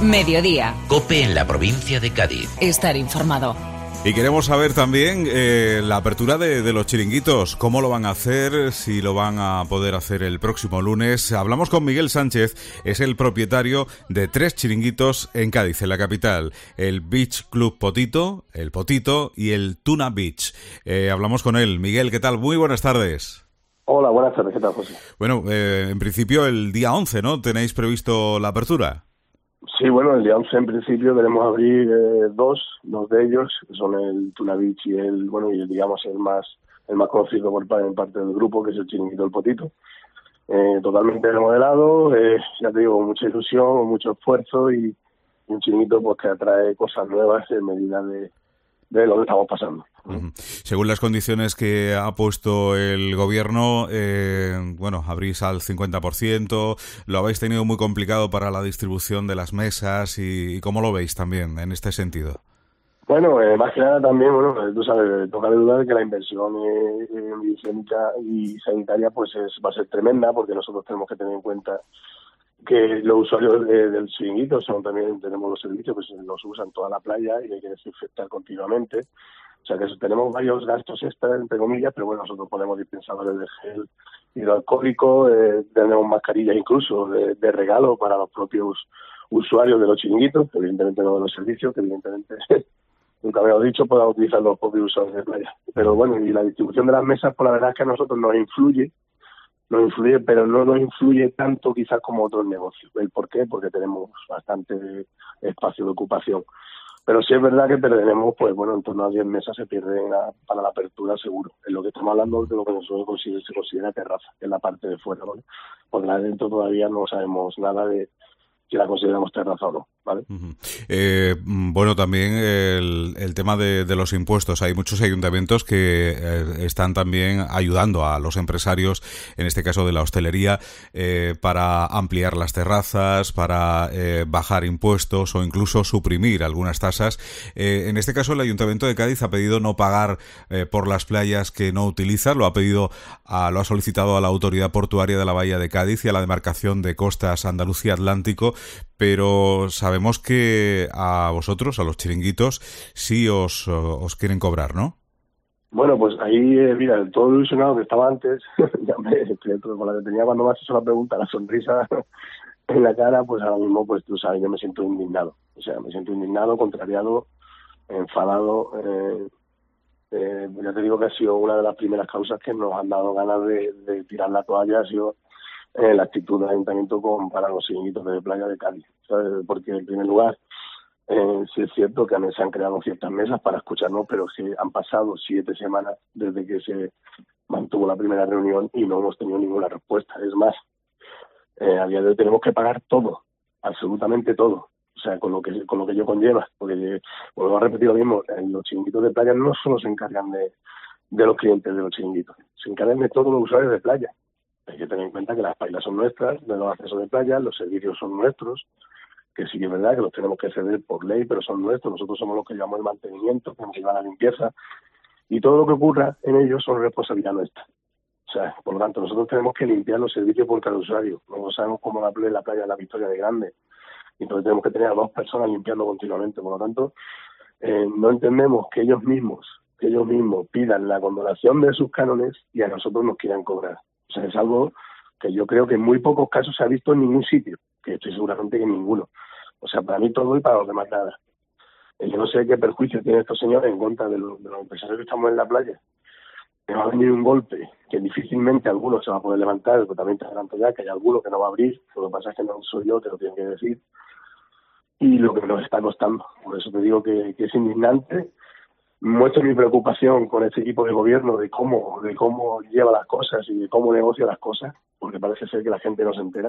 Mediodía. COPE en la provincia de Cádiz. Estar informado. Y queremos saber también la apertura de los chiringuitos, cómo lo van a hacer, si lo van a poder hacer el próximo lunes. Hablamos con Miguel Sánchez, es el propietario de 3 chiringuitos en Cádiz, en la capital. El Beach Club Potito, el Potito y el Tuna Beach. Hablamos con él. Miguel, ¿qué tal? Muy buenas tardes. Hola, buenas tardes. ¿Qué tal, José? Bueno, en principio el día 11, ¿no? ¿Tenéis previsto la apertura? Sí, bueno, el día 11 en principio queremos abrir dos de ellos, que son el Tuna Beach y digamos el más conocido en parte del grupo, que es el Chiringuito del Potito. Totalmente remodelado, ya te digo, mucha ilusión, mucho esfuerzo y un chiringuito pues que atrae cosas nuevas en medida de lo que estamos pasando. Uh-huh. Según las condiciones que ha puesto el gobierno, abrís al 50%, lo habéis tenido muy complicado para la distribución de las mesas y ¿cómo lo veis también en este sentido? Bueno, más que nada también, tú sabes, toca de duda de que la inversión higiénica y sanitaria pues va a ser tremenda, porque nosotros tenemos que tener en cuenta que los usuarios del chiringuito también tenemos los servicios, pues los usan toda la playa y hay que desinfectar continuamente. O sea que tenemos varios gastos extra, entre comillas, pero bueno, nosotros ponemos dispensadores de gel hidroalcohólico, tenemos mascarillas incluso de regalo para los propios usuarios de los chiringuitos, evidentemente no de los servicios, que evidentemente nunca me lo he dicho, podamos utilizar los propios usuarios de playa. Pero bueno, y la distribución de las mesas, pues la verdad es que a nosotros nos influye, pero no nos influye tanto quizás como otros negocios. ¿El por qué? Porque tenemos bastante espacio de ocupación. Pero sí es verdad que perderemos, en torno a 10 mesas se pierden para la apertura seguro. En lo que estamos hablando de lo que nosotros se considera terraza, que es la parte de fuera, ¿vale? Porque la de dentro todavía no sabemos nada de si la consideramos terraza o no, ¿vale? Uh-huh. También el tema de los impuestos. Hay muchos ayuntamientos que están también ayudando a los empresarios, en este caso de la hostelería, para ampliar las terrazas, para bajar impuestos o incluso suprimir algunas tasas. En este caso el Ayuntamiento de Cádiz ha pedido no pagar por las playas que no utiliza, lo ha solicitado a la Autoridad Portuaria de la Bahía de Cádiz y a la demarcación de Costas Andalucía-Atlántico, pero sabemos que a vosotros, a los chiringuitos, sí os quieren cobrar, ¿no? Pues ahí, mira, todo ilusionado que estaba antes, con la que tenía cuando me has hecho la pregunta, la sonrisa en la cara, pues ahora mismo, pues tú sabes, yo me siento indignado. O sea, me siento indignado, contrariado, enfadado. Ya te digo que ha sido una de las primeras causas que nos han dado ganas de tirar la toalla, ha sido la actitud del ayuntamiento para los chiringuitos de playa de Cádiz, ¿sabes? Porque en primer lugar sí es cierto que se han creado ciertas mesas para escucharnos, pero que han pasado 7 semanas desde que se mantuvo la primera reunión y no hemos tenido ninguna respuesta. Es más, a día de hoy tenemos que pagar todo, absolutamente todo, o sea, con lo que ello conlleva, porque vuelvo a repetir lo mismo, los chiringuitos de playa no solo se encargan de los clientes de los chiringuitos, se encargan de todos los usuarios de playa. Hay que tener en cuenta que las pailas son nuestras, de los accesos de playa, los servicios son nuestros, que sí que es verdad que los tenemos que ceder por ley, pero son nuestros. Nosotros somos los que llevamos el mantenimiento, tenemos que llevar la limpieza, y todo lo que ocurra en ellos son responsabilidad nuestra. O sea, por lo tanto, nosotros tenemos que limpiar los servicios por cada usuario. No sabemos cómo la playa de la Victoria de Grande, entonces tenemos que tener a 2 personas limpiando continuamente. Por lo tanto, no entendemos que ellos mismos pidan la condonación de sus cánones y a nosotros nos quieran cobrar. O sea, es algo que yo creo que en muy pocos casos se ha visto en ningún sitio, que estoy seguramente que en ninguno. O sea, para mí todo y para los demás nada. Yo no sé qué perjuicio tienen estos señores en contra de los empresarios que estamos en la playa. Que va a venir un golpe que difícilmente alguno se va a poder levantar, pero también te adelanto ya que hay alguno que no va a abrir. Lo que pasa es que no soy yo, te lo tienen que decir. Y lo que nos está costando. Por eso te digo que es indignante. Muestro mi preocupación con este equipo de gobierno de cómo lleva las cosas y de cómo negocia las cosas, porque parece ser que la gente no se entera.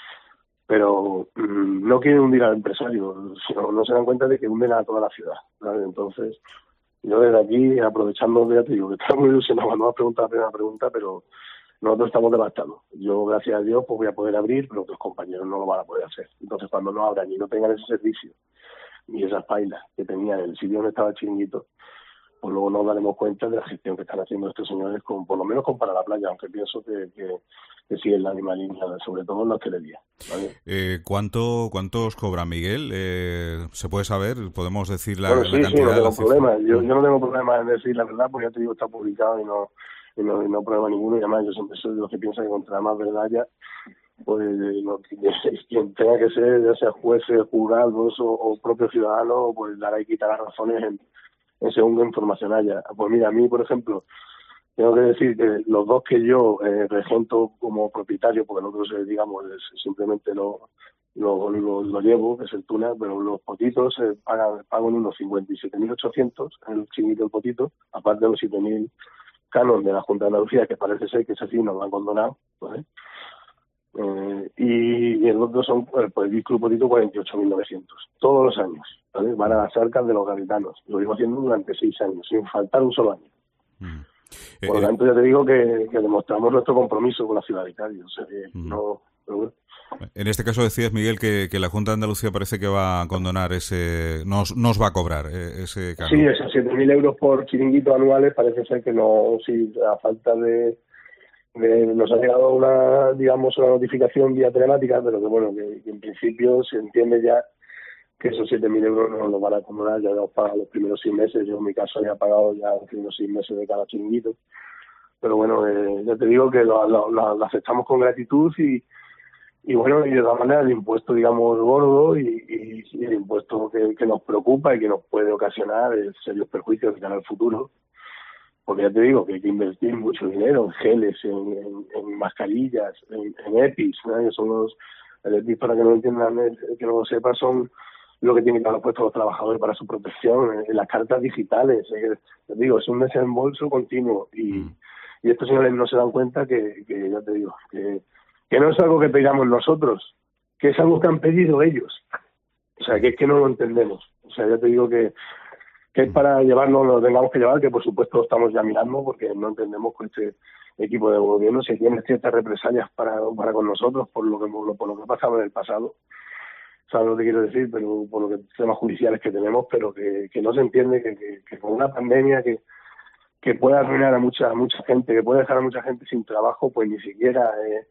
Pero no quieren hundir al empresario, sino no se dan cuenta de que hunden a toda la ciudad, ¿vale? Entonces, yo desde aquí, aprovechando, ya te digo, que estamos muy ilusionados cuando me has preguntado la primera pregunta, pero nosotros estamos devastados. Yo, gracias a Dios, pues voy a poder abrir, pero otros compañeros no lo van a poder hacer. Entonces, cuando no abran y no tengan ese servicio, ni esas pailas que tenían en el sitio donde estaba el chiringuito, pues luego nos daremos cuenta de la gestión que están haciendo estos señores, por lo menos para la playa, aunque pienso que sí es la misma línea, sobre todo en la hostelería, ¿vale? ¿Cuántos cobra Miguel? ¿Se puede saber? ¿Podemos decir la cantidad? Sí, no tengo problema. Yo Sí. no tengo problema en decir la verdad, porque ya te digo, está publicado y no problema ninguno, y además yo siempre soy de los que piensan que contra más verdad ya, pues quien tenga que ser, ya sea jueces, jurados o propios ciudadanos, pues dará y quitará razones en según qué información haya. Pues mira, a mí, por ejemplo, tengo que decir que los dos que yo regento como propietario, porque el otro, digamos, simplemente lo llevo, que es el tuna, pero los potitos pagan unos 57.800 en el chiringuito del potito, aparte de los 7.000 canon de la Junta de Andalucía, que parece ser que ese sí nos lo han condonado, ¿vale? Y el otro son, pues el Club Potito, 48.900, todos los años, ¿vale? Van a las arcas de los gaditanos. Lo llevo haciendo durante 6 años, sin faltar un solo año. Por lo tanto, ya te digo que demostramos nuestro compromiso con la ciudad de Cádiz. O sea, que no, pero bueno. En este caso decías, Miguel, que la Junta de Andalucía parece que va a condonar nos va a cobrar ese canon. Sí, esos 7.000 euros por chiringuito anuales parece ser que no, sí, a falta de nos ha llegado una notificación vía telemática, pero que bueno, que en principio se entiende ya que esos 7.000 euros no los van a condonar, ya los pagan los primeros 6 meses. Yo en mi caso ya he pagado ya los primeros 6 meses de cada chiringuito, pero bueno, ya te digo que lo aceptamos con gratitud y bueno, y de todas maneras el impuesto, digamos, gordo y el impuesto que nos preocupa y que nos puede ocasionar serios perjuicios de cara al futuro, porque ya te digo que hay que invertir mucho dinero en geles, en mascarillas, en EPIs, ¿no? Que son el EPIs, para que no entiendan, que no lo sepan, son lo que tienen que haber puesto los trabajadores para su protección, en las cartas digitales, te digo, es un desembolso continuo y estos señores no se dan cuenta que ya te digo, que no es algo que pedamos nosotros, que es algo que han pedido ellos. O sea, que es que no lo entendemos. O sea, ya te digo que es para llevarnos, lo tengamos que llevar, que por supuesto lo estamos ya mirando, porque no entendemos que este equipo de gobierno se tiene ciertas represalias para con nosotros por lo que ha pasado en el pasado. ¿Sabes lo que quiero decir? Pero por los temas judiciales que tenemos, pero que no se entiende que con una pandemia que puede arruinar a mucha gente, que puede dejar a mucha gente sin trabajo, pues ni siquiera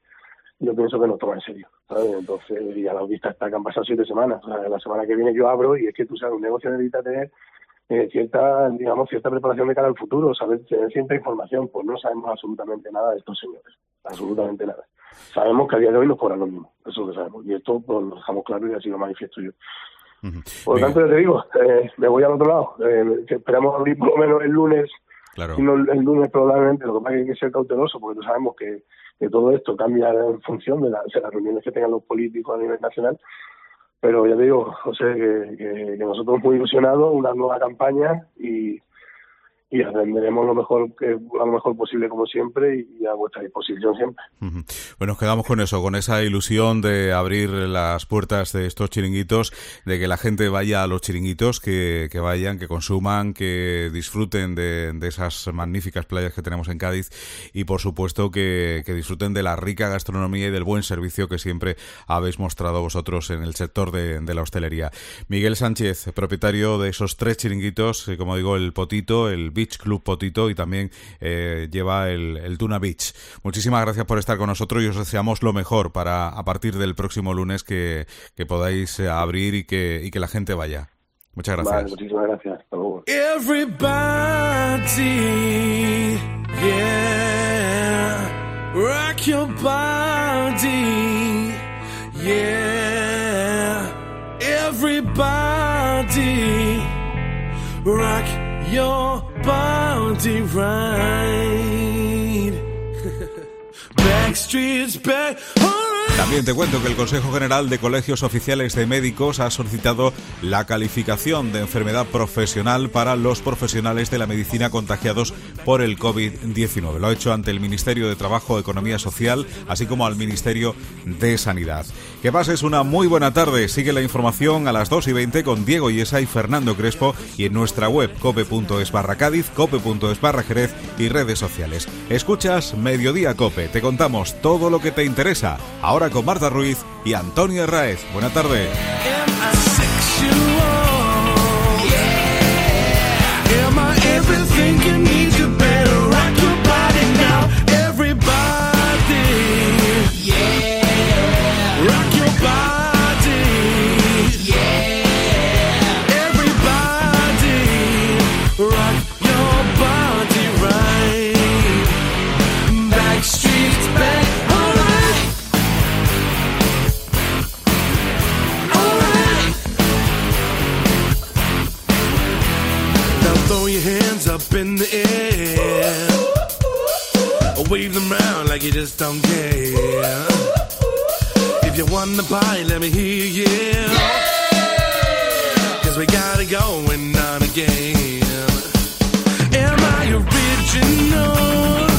yo pienso que nos toma en serio, ¿sabes? Entonces, y a la vista está que han pasado 7 semanas. O sea, la semana que viene yo abro y es que tú sabes, un negocio necesita tener cierta preparación de cara al futuro, saber tener cierta información. Pues no sabemos absolutamente nada de estos señores, absolutamente nada. Sabemos que a día de hoy nos cobran lo mismo, eso es lo que sabemos, y esto pues, lo dejamos claro y así lo manifiesto yo. Por lo tanto, ya te digo, me voy al otro lado, que esperamos abrir por lo menos el lunes. Claro. Si no, el lunes probablemente, lo que pasa es que hay que ser cauteloso, porque no sabemos que todo esto cambia en función de las reuniones que tengan los políticos a nivel nacional. Pero ya te digo, José, que nosotros muy ilusionados, una nueva campaña y atenderemos lo mejor posible como siempre y a vuestra disposición siempre. Pues nos quedamos con eso, con esa ilusión de abrir las puertas de estos chiringuitos, de que la gente vaya a los chiringuitos, que vayan, que consuman, que disfruten de esas magníficas playas que tenemos en Cádiz y por supuesto que disfruten de la rica gastronomía y del buen servicio que siempre habéis mostrado vosotros en el sector de la hostelería. Miguel Sánchez, propietario de esos 3 chiringuitos, como digo, el Potito, el Beach Club Potito y también lleva el Tuna Beach. Muchísimas gracias por estar con nosotros y os deseamos lo mejor para a partir del próximo lunes que podáis abrir y que la gente vaya. Muchas gracias. Vale, muchísimas gracias. Hasta luego. Everybody, yeah, rock your body, yeah, everybody, rock your body right. Backstreet's back. También te cuento que el Consejo General de Colegios Oficiales de Médicos ha solicitado la calificación de enfermedad profesional para los profesionales de la medicina contagiados por el COVID-19. Lo ha hecho ante el Ministerio de Trabajo, Economía Social, así como al Ministerio de Sanidad. Que pases una muy buena tarde. Sigue la información a las 2:20 con Diego Yesa y Fernando Crespo y en nuestra web cope.es/Cádiz, cope.es/Jerez y redes sociales. Escuchas Mediodía Cope. Te contamos todo lo que te interesa. Ahora con Marta Ruiz y Antonio Herráez. Buena tarde. Am I in the air. Wave them round like you just don't care. If you want the pie, let me hear you. Cause we got it going on again. Am I original?